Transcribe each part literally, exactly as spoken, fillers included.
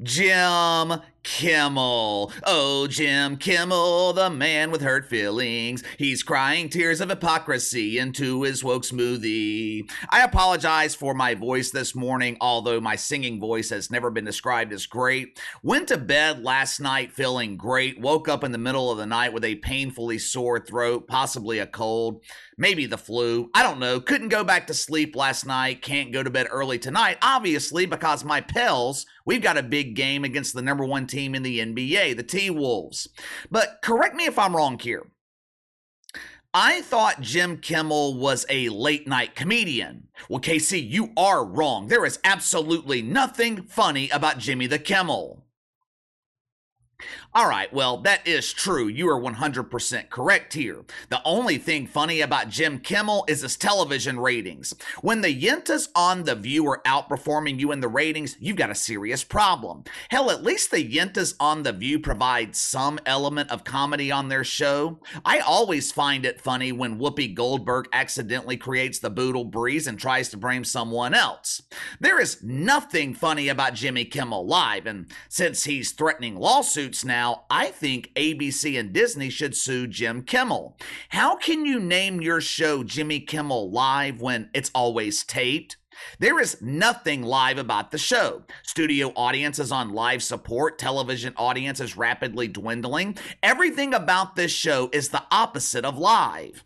Jim Kimmel. Oh, Jim Kimmel, the man with hurt feelings. He's crying tears of hypocrisy into his woke smoothie. I apologize for my voice this morning, although my singing voice has never been described as great. Went to bed last night feeling great. Woke up in the middle of the night with a painfully sore throat, possibly a cold, maybe the flu. I don't know. Couldn't go back to sleep last night. Can't go to bed early tonight, obviously, because my Pels, we've got a big game against the number one team in the N B A, the T-Wolves. But correct me if I'm wrong here. I thought Jim Kimmel was a late night comedian. Well, K C, you are wrong. There is absolutely nothing funny about Jimmy the Kimmel. All right, well, that is true. You are one hundred percent correct here. The only thing funny about Jim Kimmel is his television ratings. When the Yentas on The View are outperforming you in the ratings, you've got a serious problem. Hell, at least the Yentas on The View provide some element of comedy on their show. I always find it funny when Whoopi Goldberg accidentally creates the Boodle Breeze and tries to blame someone else. There is nothing funny about Jimmy Kimmel Live, and since he's threatening lawsuits now, I think A B C and Disney should sue Jim Kimmel. How can you name your show Jimmy Kimmel Live when it's always taped? There is nothing live about the show. Studio audience is on live support. Television audience is rapidly dwindling. Everything about this show is the opposite of live.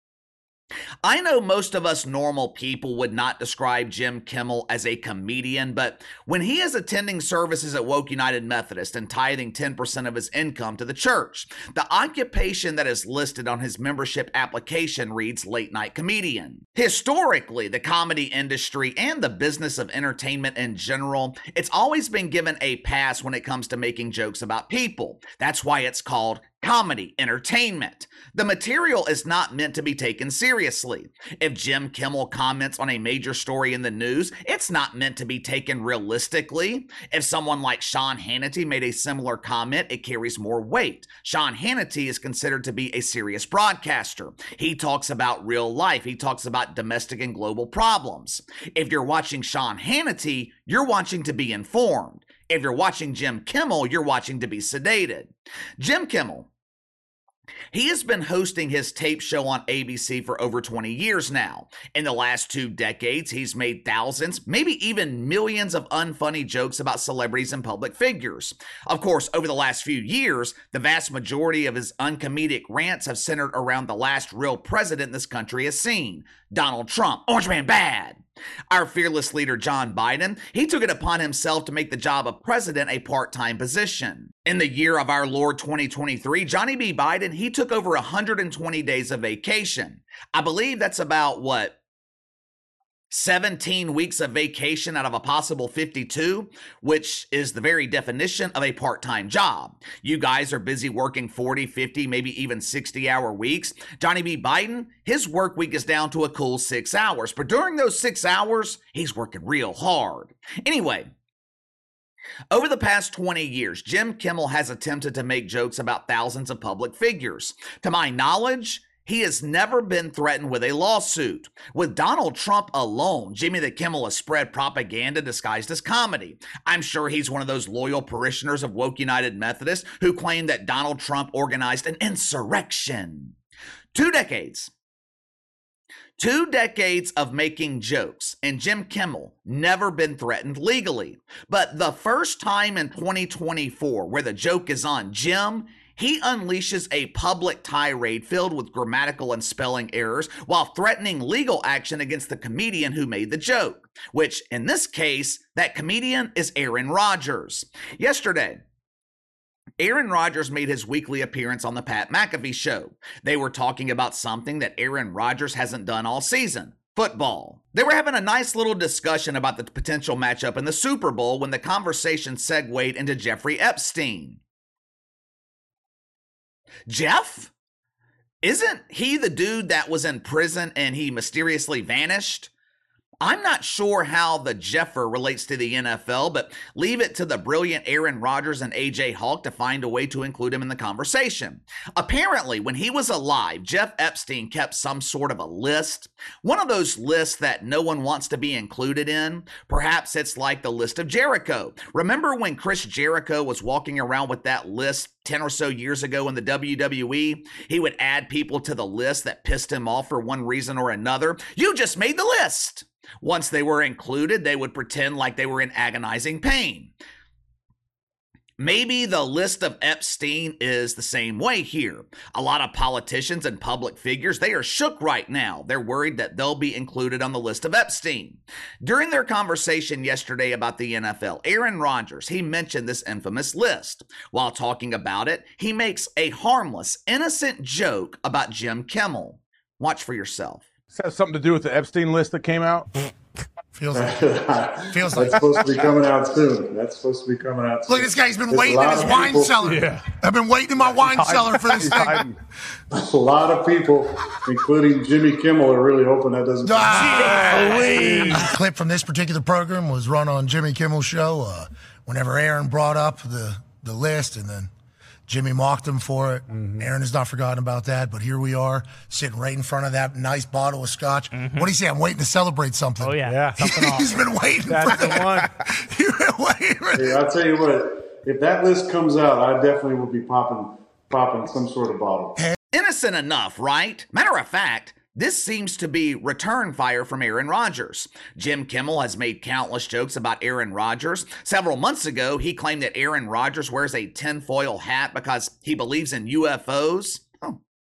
I know most of us normal people would not describe Jim Kimmel as a comedian, but when he is attending services at Woke United Methodist and tithing ten percent of his income to the church, the occupation that is listed on his membership application reads late night comedian. Historically, the comedy industry and the business of entertainment in general, it's always been given a pass when it comes to making jokes about people. That's why it's called comedy, entertainment. The material is not meant to be taken seriously. If Jim Kimmel comments on a major story in the news, it's not meant to be taken realistically. If someone like Sean Hannity made a similar comment, it carries more weight. Sean Hannity is considered to be a serious broadcaster. He talks about real life. He talks about domestic and global problems. If you're watching Sean Hannity, you're watching to be informed. If you're watching Jim Kimmel, you're watching to be sedated. Jim Kimmel, he has been hosting his tape show on A B C for over twenty years now. In the last two decades, he's made thousands, maybe even millions of unfunny jokes about celebrities and public figures. Of course, over the last few years, the vast majority of his uncomedic rants have centered around the last real president this country has seen, Donald Trump. Orange Man bad. Our fearless leader, John Biden, he took it upon himself to make the job of president a part-time position. In the year of our Lord twenty twenty-three, Johnny B. Biden, he took over one hundred twenty days of vacation. I believe that's about, what, seventeen weeks of vacation out of a possible fifty-two, which is the very definition of a part-time job. You guys are busy working forty, fifty, maybe even sixty hour weeks. Johnny B. Biden, his work week is down to a cool six hours, but during those six hours, he's working real hard. Anyway, over the past twenty years, Jim Kimmel has attempted to make jokes about thousands of public figures. To my knowledge, he has never been threatened with a lawsuit. With Donald Trump alone, Jimmy the Kimmel has spread propaganda disguised as comedy. I'm sure he's one of those loyal parishioners of Woke United Methodist who claim that Donald Trump organized an insurrection. Two decades. Two decades of making jokes, and Jim Kimmel never been threatened legally. But the first time in twenty twenty-four where the joke is on Jim, he unleashes a public tirade filled with grammatical and spelling errors while threatening legal action against the comedian who made the joke, which in this case, that comedian is Aaron Rodgers. Yesterday, Aaron Rodgers made his weekly appearance on the Pat McAfee show. They were talking about something that Aaron Rodgers hasn't done all season. Football. They were having a nice little discussion about the potential matchup in the Super Bowl when the conversation segued into Jeffrey Epstein. Jeff? Isn't he the dude that was in prison and he mysteriously vanished? I'm not sure how the Jeffer relates to the N F L, but leave it to the brilliant Aaron Rodgers and A J Hawk to find a way to include him in the conversation. Apparently, when he was alive, Jeff Epstein kept some sort of a list. One of those lists that no one wants to be included in. Perhaps it's like the list of Jericho. Remember when Chris Jericho was walking around with that list ten or so years ago in the W W E? He would add people to the list that pissed him off for one reason or another. You just made the list. Once they were included, they would pretend like they were in agonizing pain. Maybe the list of Epstein is the same way here. A lot of politicians and public figures, they are shook right now. They're worried that they'll be included on the list of Epstein. During their conversation yesterday about the N F L, Aaron Rodgers, he mentioned this infamous list. While talking about it, he makes a harmless, innocent joke about Jim Kimmel. Watch for yourself. Does that have something to do with the Epstein list that came out? Feels like feels like that's supposed to be coming out soon. That's supposed to be coming out soon. Look, this guy's been There's waiting in his wine people, cellar. Yeah. I've been waiting in my wine cellar for this thing. A lot of people, including Jimmy Kimmel, are really hoping that doesn't happen. A clip from this particular program was run on Jimmy Kimmel's show uh, whenever Aaron brought up the, the list, and then Jimmy mocked him for it. Mm-hmm. Aaron has not forgotten about that, but here we are, sitting right in front of that nice bottle of scotch. Mm-hmm. What do you say? I'm waiting to celebrate something. Oh, yeah. yeah He's been waiting That's for the one. You've been waiting for hey, I'll tell you what, if that list comes out, I definitely will be popping, popping some sort of bottle. Innocent enough, right? Matter of fact, this seems to be return fire from Aaron Rodgers. Jim Kimmel has made countless jokes about Aaron Rodgers. Several months ago, he claimed that Aaron Rodgers wears a tinfoil hat because he believes in U F Os. Oh.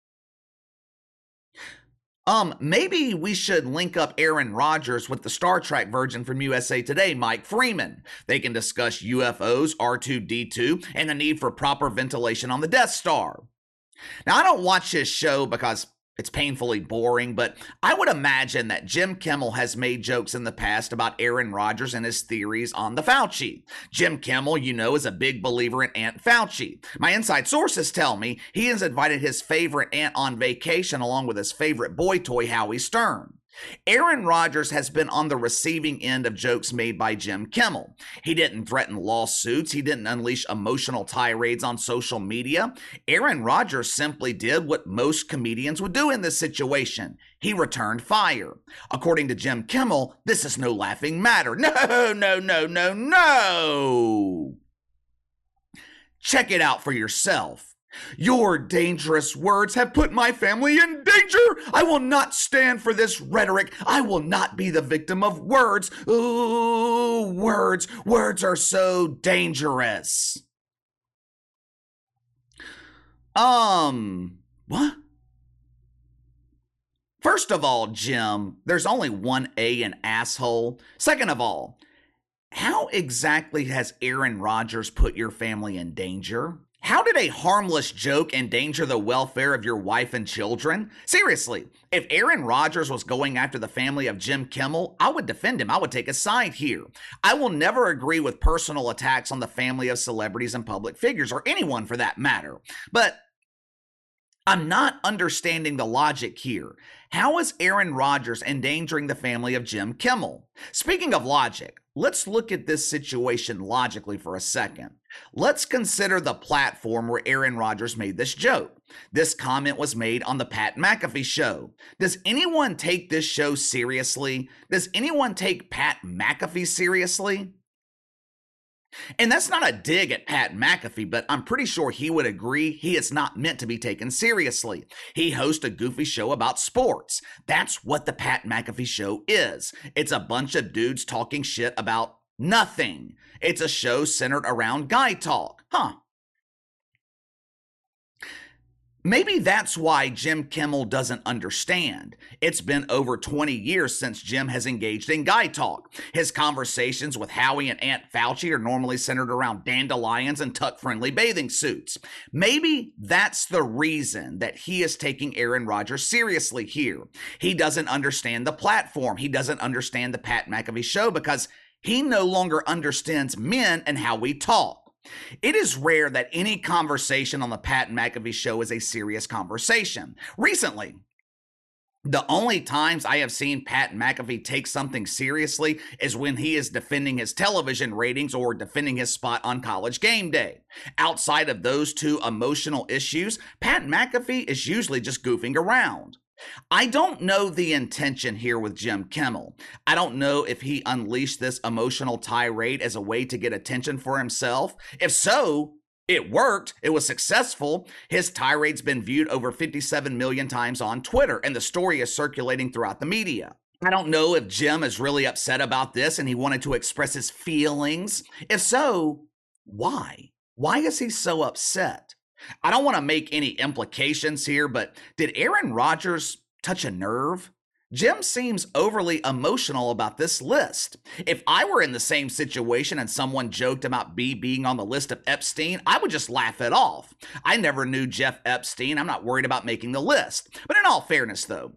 Um, maybe we should link up Aaron Rodgers with the Star Trek virgin from U S A Today, Mike Freeman. They can discuss U F Os, R two D two, and the need for proper ventilation on the Death Star. Now, I don't watch his show because it's painfully boring, but I would imagine that Jim Kimmel has made jokes in the past about Aaron Rodgers and his theories on the Fauci. Jim Kimmel, you know, is a big believer in Aunt Fauci. My inside sources tell me he has invited his favorite aunt on vacation along with his favorite boy toy, Howie Stern. Aaron Rodgers has been on the receiving end of jokes made by Jim Kimmel. He didn't threaten lawsuits. He didn't unleash emotional tirades on social media. Aaron Rodgers simply did what most comedians would do in this situation. He returned fire. According to Jim Kimmel, this is no laughing matter. No, no, no, no, no. Check it out for yourself. Your dangerous words have put my family in danger. I will not stand for this rhetoric. I will not be the victim of words. Ooh, words. Words are so dangerous. Um, what? First of all, Jim, there's only one A in asshole. Second of all, how exactly has Aaron Rodgers put your family in danger? How did a harmless joke endanger the welfare of your wife and children? Seriously, if Aaron Rodgers was going after the family of Jim Kimmel, I would defend him. I would take a side here. I will never agree with personal attacks on the family of celebrities and public figures, or anyone for that matter. But I'm not understanding the logic here. How is Aaron Rodgers endangering the family of Jim Kimmel? Speaking of logic, let's look at this situation logically for a second. Let's consider the platform where Aaron Rodgers made this joke. This comment was made on the Pat McAfee show. Does anyone take this show seriously? Does anyone take Pat McAfee seriously? And that's not a dig at Pat McAfee, but I'm pretty sure he would agree he is not meant to be taken seriously. He hosts a goofy show about sports. That's what the Pat McAfee show is. It's a bunch of dudes talking shit about nothing. It's a show centered around guy talk. Huh. Maybe that's why Jim Kimmel doesn't understand. It's been over twenty years since Jim has engaged in guy talk. His conversations with Howie and Aunt Fauci are normally centered around dandelions and tuck-friendly bathing suits. Maybe that's the reason that he is taking Aaron Rodgers seriously here. He doesn't understand the platform. He doesn't understand the Pat McAfee show because he no longer understands men and how we talk. It is rare that any conversation on the Pat McAfee show is a serious conversation. Recently, The only times I have seen Pat McAfee take something seriously is when he is defending his television ratings or defending his spot on College Game Day. Outside of those two emotional issues, Pat McAfee is usually just goofing around. I don't know the intention here with Jim Kimmel. I don't know if he unleashed this emotional tirade as a way to get attention for himself. If so, it worked. It was successful. His tirade's been viewed over fifty-seven million times on Twitter, and the story is circulating throughout the media. I don't know if Jim is really upset about this and he wanted to express his feelings. If so, why? Why is he so upset? I don't want to make any implications here, but did Aaron Rodgers touch a nerve? Jim seems overly emotional about this list. If I were in the same situation and someone joked about me being on the list of Epstein, I would just laugh it off. I never knew Jeff Epstein. I'm not worried about making the list. But in all fairness, though,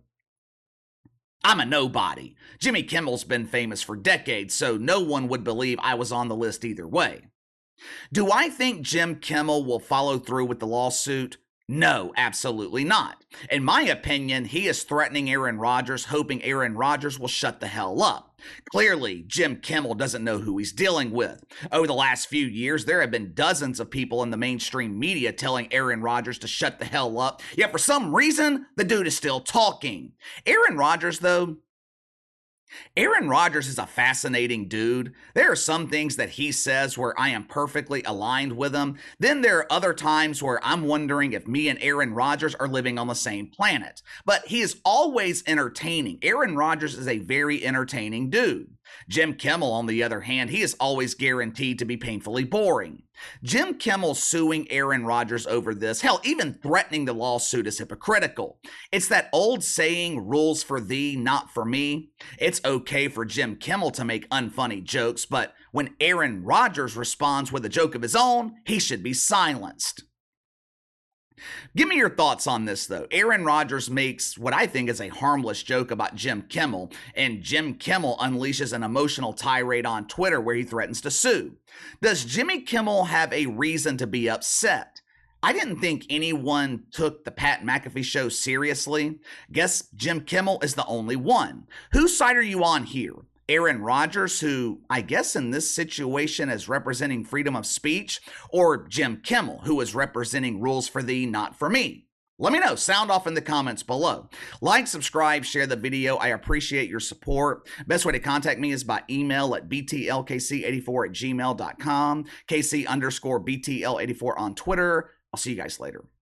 I'm a nobody. Jimmy Kimmel's been famous for decades, so no one would believe I was on the list either way. Do I think Jim Kimmel will follow through with the lawsuit? No, absolutely not. In my opinion, he is threatening Aaron Rodgers, hoping Aaron Rodgers will shut the hell up. Clearly, Jim Kimmel doesn't know who he's dealing with. Over the last few years, there have been dozens of people in the mainstream media telling Aaron Rodgers to shut the hell up, yet for some reason, the dude is still talking. Aaron Rodgers, though, Aaron Rodgers is a fascinating dude. There are some things that he says where I am perfectly aligned with him. Then there are other times where I'm wondering if me and Aaron Rodgers are living on the same planet. But he is always entertaining. Aaron Rodgers is a very entertaining dude. Jim Kimmel, on the other hand, he is always guaranteed to be painfully boring. Jim Kimmel suing Aaron Rodgers over this, hell, even threatening the lawsuit, is hypocritical. It's that old saying, rules for thee, not for me. It's okay for Jim Kimmel to make unfunny jokes, but when Aaron Rodgers responds with a joke of his own, he should be silenced. Give me your thoughts on this, though. Aaron Rodgers makes what I think is a harmless joke about Jim Kimmel, and Jim Kimmel unleashes an emotional tirade on Twitter where he threatens to sue. Does Jimmy Kimmel have a reason to be upset? I didn't think anyone took the Pat McAfee show seriously. Guess Jim Kimmel is the only one. Whose side are you on here? Aaron Rodgers, who I guess in this situation is representing freedom of speech, or Jim Kimmel, who is representing rules for thee, not for me? Let me know. Sound off in the comments below. Like, subscribe, share the video. I appreciate your support. Best way to contact me is by email at b t l k c eighty-four at gmail dot com, kc underscore b t l eighty-four on Twitter. I'll see you guys later.